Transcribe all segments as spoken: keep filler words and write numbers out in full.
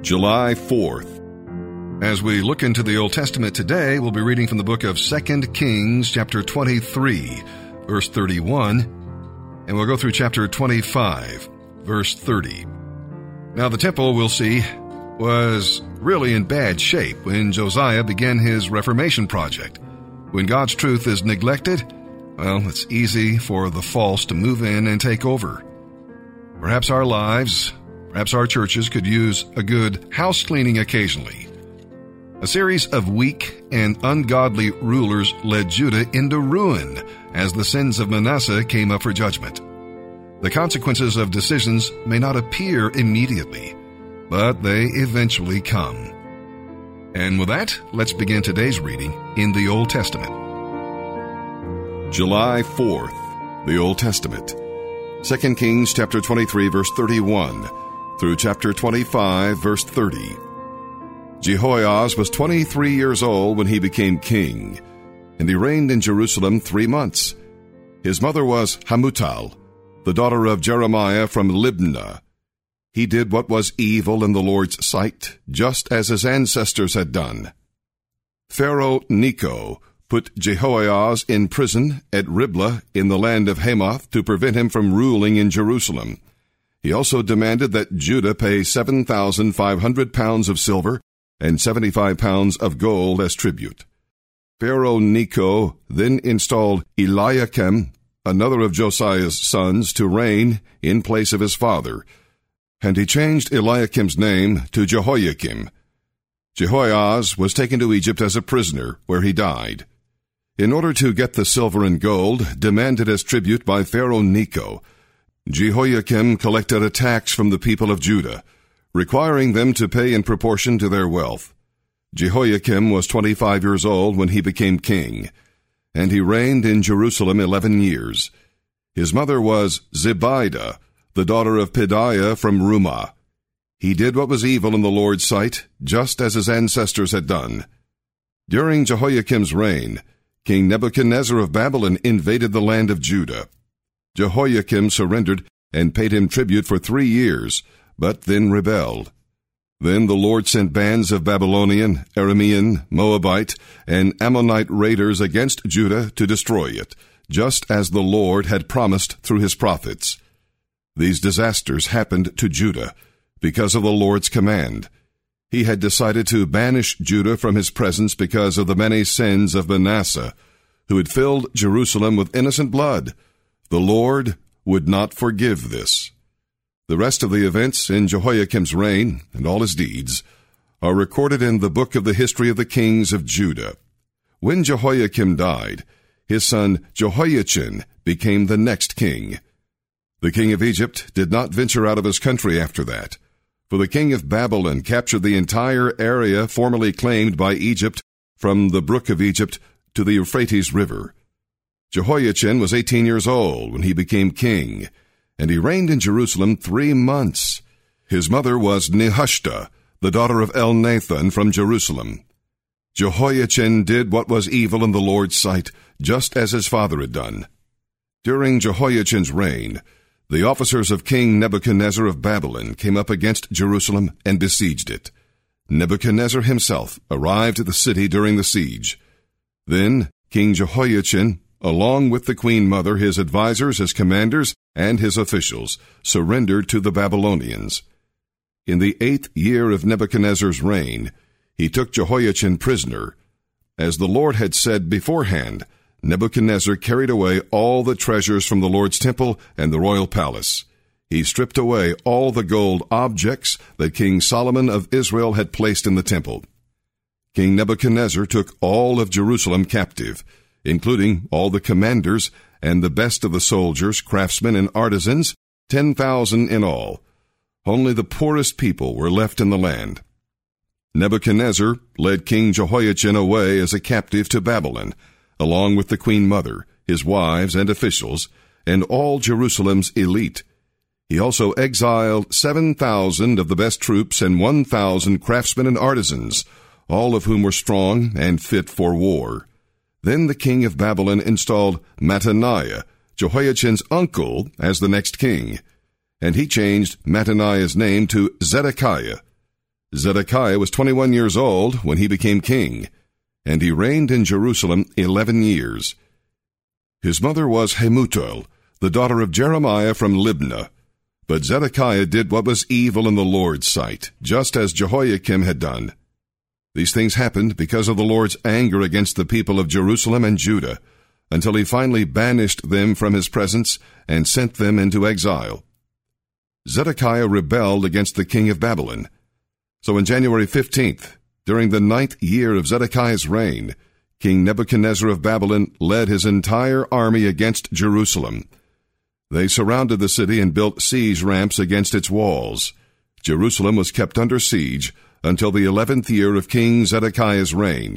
July fourth. As we look into the Old Testament today, we'll be reading from the book of Second Kings, chapter twenty-three, verse thirty-one, and we'll go through chapter twenty-five, verse thirty. Now, the temple, we'll see, was really in bad shape when Josiah began his Reformation project. When God's truth is neglected, well, it's easy for the false to move in and take over. Perhaps our lives, perhaps our churches could use a good house cleaning occasionally. A series of weak and ungodly rulers led Judah into ruin as the sins of Manasseh came up for judgment. The consequences of decisions may not appear immediately, but they eventually come. And with that, let's begin today's reading in the Old Testament. July fourth, the Old Testament. Second Kings chapter twenty-three, verse thirty-one, through chapter twenty-five, verse thirty. Jehoahaz was twenty-three years old when he became king, and he reigned in Jerusalem three months. His mother was Hamutal, the daughter of Jeremiah from Libnah. He did what was evil in the Lord's sight, just as his ancestors had done. Pharaoh Necho put Jehoahaz in prison at Riblah in the land of Hamath to prevent him from ruling in Jerusalem. He also demanded that Judah pay seven thousand five hundred pounds of silver and seventy-five pounds of gold as tribute. Pharaoh Necho then installed Eliakim, another of Josiah's sons, to reign in place of his father, and he changed Eliakim's name to Jehoiakim. Jehoahaz was taken to Egypt as a prisoner, where he died. In order to get the silver and gold demanded as tribute by Pharaoh Necho, Jehoiakim collected a tax from the people of Judah, requiring them to pay in proportion to their wealth. Jehoiakim was twenty-five years old when he became king, and he reigned in Jerusalem eleven years. His mother was Zebidah, the daughter of Pedaiah from Rumah. He did what was evil in the Lord's sight, just as his ancestors had done. During Jehoiakim's reign, King Nebuchadnezzar of Babylon invaded the land of Judah. Jehoiakim surrendered and paid him tribute for three years, but then rebelled. Then the Lord sent bands of Babylonian, Aramean, Moabite, and Ammonite raiders against Judah to destroy it, just as the Lord had promised through his prophets. These disasters happened to Judah because of the Lord's command. He had decided to banish Judah from his presence because of the many sins of Manasseh, who had filled Jerusalem with innocent blood. The Lord would not forgive this. The rest of the events in Jehoiakim's reign and all his deeds are recorded in the book of the history of the kings of Judah. When Jehoiakim died, his son Jehoiachin became the next king. The king of Egypt did not venture out of his country after that, for the king of Babylon captured the entire area formerly claimed by Egypt from the brook of Egypt to the Euphrates River. Jehoiachin was eighteen years old when he became king, and he reigned in Jerusalem three months. His mother was Nehushta, the daughter of Elnathan from Jerusalem. Jehoiachin did what was evil in the Lord's sight, just as his father had done. During Jehoiachin's reign, the officers of King Nebuchadnezzar of Babylon came up against Jerusalem and besieged it. Nebuchadnezzar himself arrived at the city during the siege. Then King Jehoiachin, along with the queen mother, his advisers, his commanders, and his officials, surrendered to the Babylonians. In the eighth year of Nebuchadnezzar's reign, he took Jehoiachin prisoner. As the Lord had said beforehand, Nebuchadnezzar carried away all the treasures from the Lord's temple and the royal palace. He stripped away all the gold objects that King Solomon of Israel had placed in the temple. King Nebuchadnezzar took all of Jerusalem captive, including all the commanders and the best of the soldiers, craftsmen, and artisans, ten thousand in all. Only the poorest people were left in the land. Nebuchadnezzar led King Jehoiachin away as a captive to Babylon, along with the queen mother, his wives and officials, and all Jerusalem's elite. He also exiled seven thousand of the best troops and one thousand craftsmen and artisans, all of whom were strong and fit for war. Then the king of Babylon installed Mattaniah, Jehoiachin's uncle, as the next king, and he changed Mattaniah's name to Zedekiah. Zedekiah was twenty-one years old when he became king, and he reigned in Jerusalem eleven years. His mother was Hamutal, the daughter of Jeremiah from Libnah. But Zedekiah did what was evil in the Lord's sight, just as Jehoiakim had done. These things happened because of the Lord's anger against the people of Jerusalem and Judah, until he finally banished them from his presence and sent them into exile. Zedekiah rebelled against the king of Babylon. So on January fifteenth, during the ninth year of Zedekiah's reign, King Nebuchadnezzar of Babylon led his entire army against Jerusalem. They surrounded the city and built siege ramps against its walls. Jerusalem was kept under siege until the eleventh year of King Zedekiah's reign.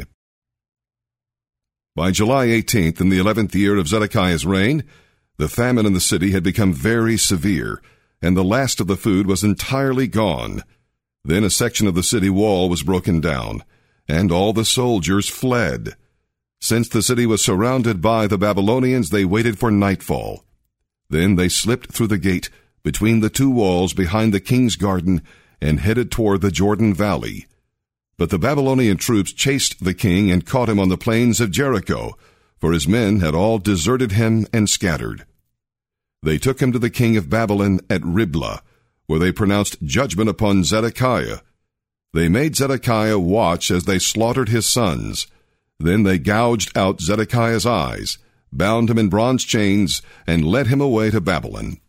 By July eighteenth, in the eleventh year of Zedekiah's reign, the famine in the city had become very severe, and the last of the food was entirely gone. Then a section of the city wall was broken down, and all the soldiers fled. Since the city was surrounded by the Babylonians, they waited for nightfall. Then they slipped through the gate between the two walls behind the king's garden and headed toward the Jordan Valley. But the Babylonian troops chased the king and caught him on the plains of Jericho, for his men had all deserted him and scattered. They took him to the king of Babylon at Riblah, where they pronounced judgment upon Zedekiah. They made Zedekiah watch as they slaughtered his sons. Then they gouged out Zedekiah's eyes, bound him in bronze chains, and led him away to Babylon.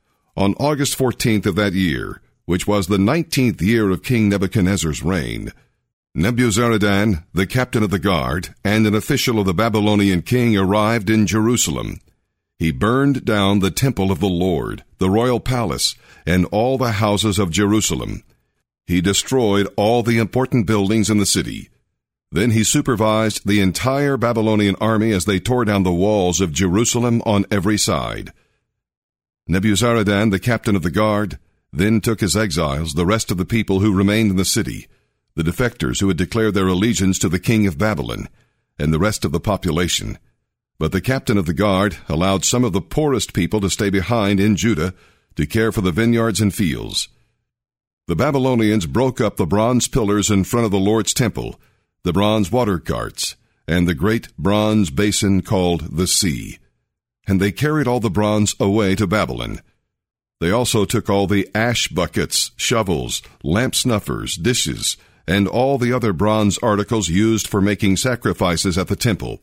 On August fourteenth of that year, which was the nineteenth year of King Nebuchadnezzar's reign, Nebuzaradan, the captain of the guard, and an official of the Babylonian king arrived in Jerusalem. He burned down the temple of the Lord, the royal palace, and all the houses of Jerusalem. He destroyed all the important buildings in the city. Then he supervised the entire Babylonian army as they tore down the walls of Jerusalem on every side. Nebuzaradan, the captain of the guard, then took as exiles the rest of the people who remained in the city, the defectors who had declared their allegiance to the king of Babylon, and the rest of the population. But the captain of the guard allowed some of the poorest people to stay behind in Judah to care for the vineyards and fields. The Babylonians broke up the bronze pillars in front of the Lord's temple, the bronze water carts, and the great bronze basin called the sea. And they carried all the bronze away to Babylon. They also took all the ash buckets, shovels, lamp snuffers, dishes, and all the other bronze articles used for making sacrifices at the temple.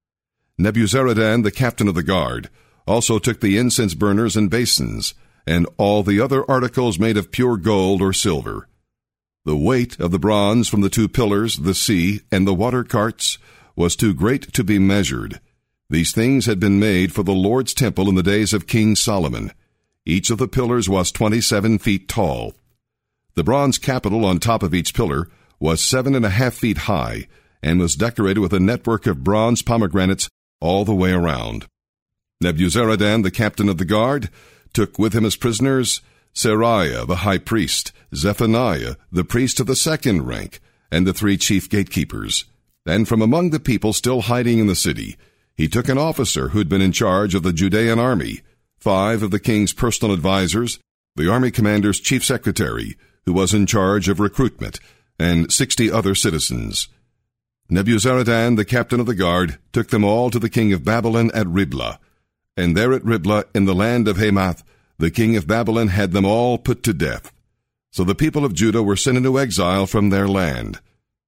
Nebuzaradan, the captain of the guard, also took the incense burners and basins, and all the other articles made of pure gold or silver. The weight of the bronze from the two pillars, the sea, and the water carts was too great to be measured. These things had been made for the Lord's temple in the days of King Solomon. Each of the pillars was twenty-seven feet tall. The bronze capital on top of each pillar was seven and a half feet high and was decorated with a network of bronze pomegranates all the way around. Nebuzaradan, the captain of the guard, took with him as prisoners Seraiah, the high priest, Zephaniah, the priest of the second rank, and the three chief gatekeepers. And from among the people still hiding in the city, he took an officer who had been in charge of the Judean army, five of the king's personal advisers, the army commander's chief secretary, who was in charge of recruitment, and sixty other citizens. Nebuzaradan, the captain of the guard, took them all to the king of Babylon at Riblah. And there at Riblah, in the land of Hamath, the king of Babylon had them all put to death. So the people of Judah were sent into exile from their land.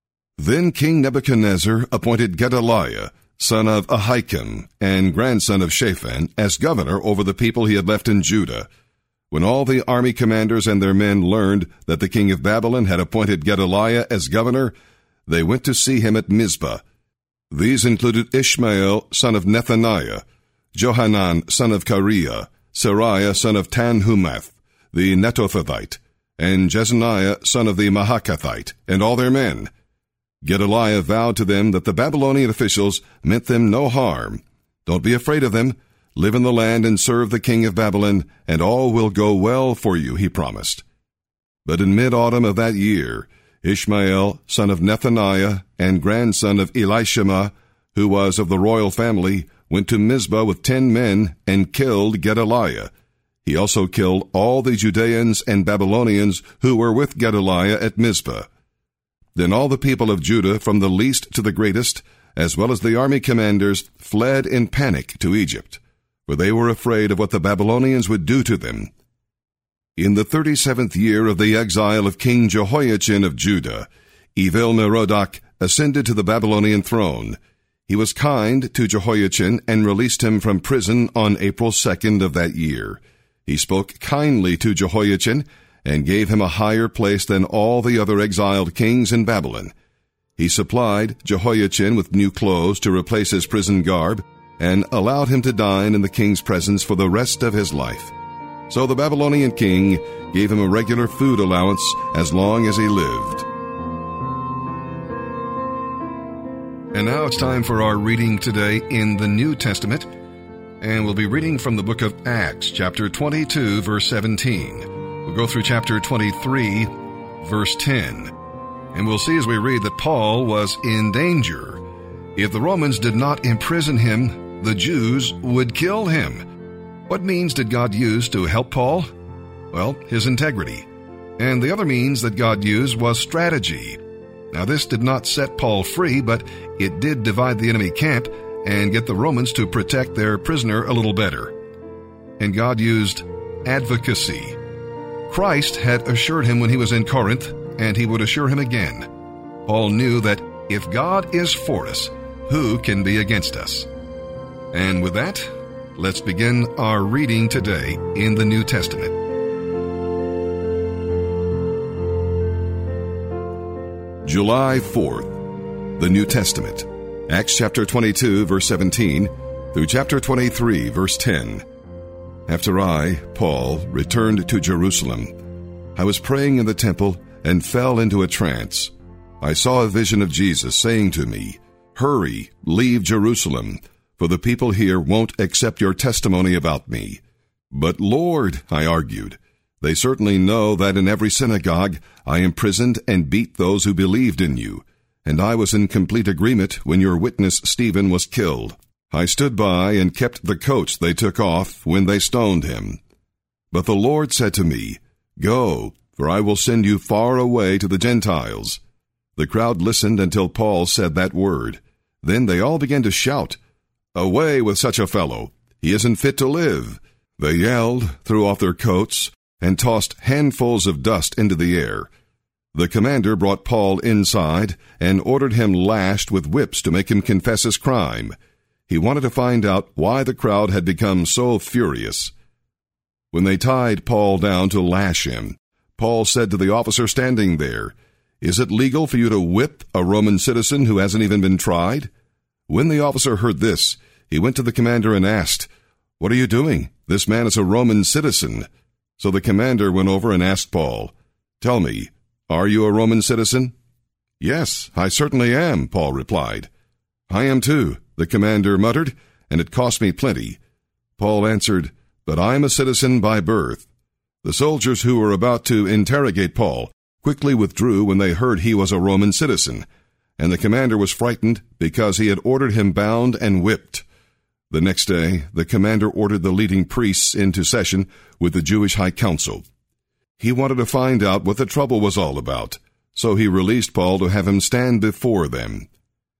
Then King Nebuchadnezzar appointed Gedaliah, son of Ahikam, and grandson of Shaphan, as governor over the people he had left in Judah. When all the army commanders and their men learned that the king of Babylon had appointed Gedaliah as governor, they went to see him at Mizpah. These included Ishmael, son of Nethaniah, Johanan, son of Kareah, Seraiah, son of Tanhumath, the Netophathite, and Jezaniah, son of the Mahakathite, and all their men. Gedaliah vowed to them that the Babylonian officials meant them no harm. Don't be afraid of them. Live in the land and serve the king of Babylon, and all will go well for you, he promised. But in mid-autumn of that year, Ishmael, son of Nethaniah, and grandson of Elishama, who was of the royal family, went to Mizpah with ten men and killed Gedaliah. He also killed all the Judeans and Babylonians who were with Gedaliah at Mizpah. Then all the people of Judah, from the least to the greatest, as well as the army commanders, fled in panic to Egypt, for they were afraid of what the Babylonians would do to them. In the thirty-seventh year of the exile of King Jehoiachin of Judah, Evil-Merodach ascended to the Babylonian throne. He was kind to Jehoiachin and released him from prison on April second of that year. He spoke kindly to Jehoiachin and gave him a higher place than all the other exiled kings in Babylon. He supplied Jehoiachin with new clothes to replace his prison garb and allowed him to dine in the king's presence for the rest of his life. So the Babylonian king gave him a regular food allowance as long as he lived. And now it's time for our reading today in the New Testament, and we'll be reading from the book of Acts, chapter twenty-two, verse seventeen. We'll go through chapter twenty-three, verse ten, and we'll see as we read that Paul was in danger. If the Romans did not imprison him, the Jews would kill him. What means did God use to help Paul? Well, his integrity. And the other means that God used was strategy. Now, this did not set Paul free, but it did divide the enemy camp and get the Romans to protect their prisoner a little better. And God used advocacy. Christ had assured him when he was in Corinth, and he would assure him again. Paul knew that if God is for us, who can be against us? And with that, let's begin our reading today in the New Testament. July fourth, the New Testament, Acts chapter twenty-two, verse seventeen, through chapter twenty-three, verse ten. After I, Paul, returned to Jerusalem, I was praying in the temple and fell into a trance. I saw a vision of Jesus saying to me, "Hurry, leave Jerusalem, for the people here won't accept your testimony about me." "But Lord," I argued, "they certainly know that in every synagogue I imprisoned and beat those who believed in you, and I was in complete agreement when your witness Stephen was killed. I stood by and kept the coats they took off when they stoned him. But the Lord said to me, 'Go, for I will send you far away to the Gentiles.'" The crowd listened until Paul said that word. Then they all began to shout, "Away with such a fellow! He isn't fit to live!" They yelled, threw off their coats, and tossed handfuls of dust into the air. The commander brought Paul inside and ordered him lashed with whips to make him confess his crime. He wanted to find out why the crowd had become so furious. When they tied Paul down to lash him, Paul said to the officer standing there, "Is it legal for you to whip a Roman citizen who hasn't even been tried?" When the officer heard this, he went to the commander and asked, "What are you doing? This man is a Roman citizen." So the commander went over and asked Paul, "Tell me, are you a Roman citizen?" "Yes, I certainly am," Paul replied. "I am too," the commander muttered, "and it cost me plenty." Paul answered, "But I am a citizen by birth." The soldiers who were about to interrogate Paul quickly withdrew when they heard he was a Roman citizen, and the commander was frightened because he had ordered him bound and whipped. The next day, the commander ordered the leading priests into session with the Jewish High Council. He wanted to find out what the trouble was all about, so he released Paul to have him stand before them.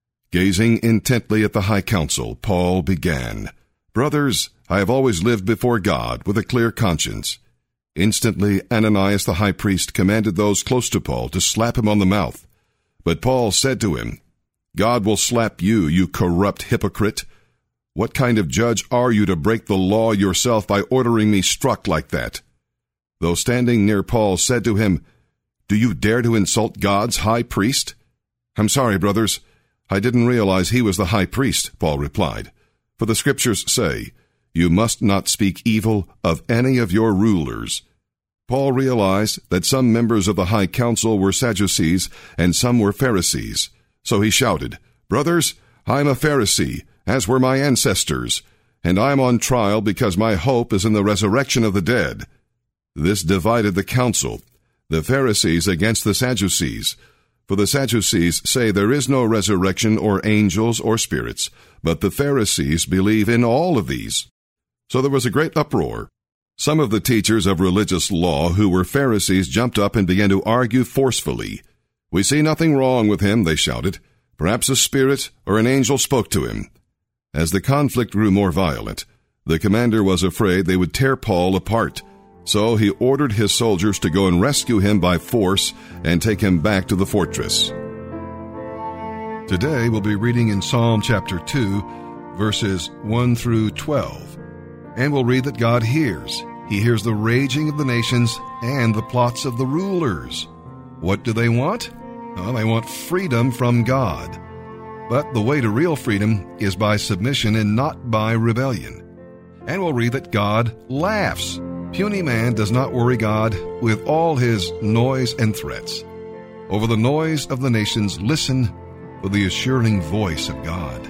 Gazing intently at the High Council, Paul began, "Brothers, I have always lived before God with a clear conscience." Instantly, Ananias the high priest commanded those close to Paul to slap him on the mouth. But Paul said to him, "God will slap you, you corrupt hypocrite. What kind of judge are you to break the law yourself by ordering me struck like that?" Those standing near Paul said to him, "Do you dare to insult God's high priest?" "I'm sorry, brothers. I didn't realize he was the high priest," Paul replied. "For the scriptures say, 'You must not speak evil of any of your rulers.'" Paul realized that some members of the high council were Sadducees and some were Pharisees. So he shouted, "Brothers, I'm a Pharisee, as were my ancestors, and I'm on trial because my hope is in the resurrection of the dead." This divided the council, the Pharisees against the Sadducees. For the Sadducees say there is no resurrection or angels or spirits, but the Pharisees believe in all of these. So there was a great uproar. Some of the teachers of religious law who were Pharisees jumped up and began to argue forcefully. "We see nothing wrong with him," they shouted. "Perhaps a spirit or an angel spoke to him." As the conflict grew more violent, the commander was afraid they would tear Paul apart, so he ordered his soldiers to go and rescue him by force and take him back to the fortress. Today we'll be reading in Psalm chapter two, verses one through twelve, and we'll read that God hears. He hears the raging of the nations and the plots of the rulers. What do they want? Well, they want freedom from God. But the way to real freedom is by submission and not by rebellion. And we'll read that God laughs. Puny man does not worry God with all his noise and threats. Over the noise of the nations, listen for the assuring voice of God.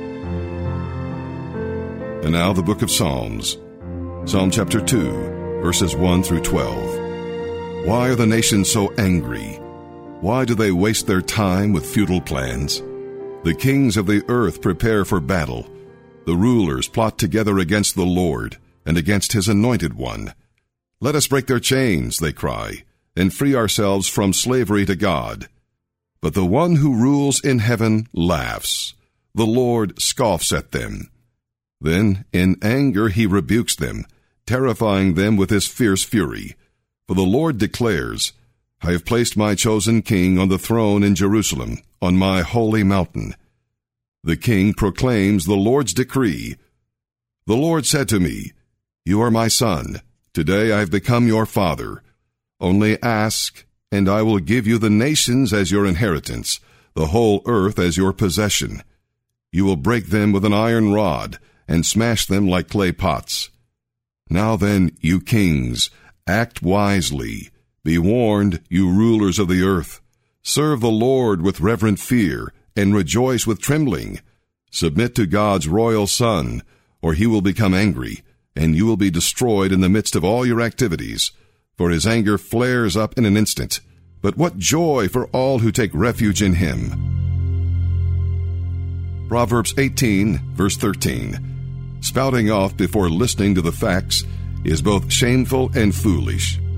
And now the book of Psalms. Psalm chapter two, verses one through twelve. Why are the nations so angry? Why do they waste their time with futile plans? The kings of the earth prepare for battle. The rulers plot together against the Lord and against his anointed one. Let us break their chains, they cry, and free ourselves from slavery to God. But the one who rules in heaven laughs. The Lord scoffs at them. Then, in anger, he rebukes them, terrifying them with his fierce fury. For the Lord declares, "I have placed my chosen king on the throne in Jerusalem, on my holy mountain." The king proclaims the Lord's decree. The Lord said to me, "You are my son. Today I have become your father. Only ask, and I will give you the nations as your inheritance, the whole earth as your possession. You will break them with an iron rod, and smash them like clay pots. Now then, you kings, act wisely. Be warned, you rulers of the earth. Serve the Lord with reverent fear, and rejoice with trembling. Submit to God's royal Son, or he will become angry, and you will be destroyed in the midst of all your activities, for his anger flares up in an instant. But what joy for all who take refuge in him." Proverbs eighteen, verse thirteen. Spouting off before listening to the facts is both shameful and foolish.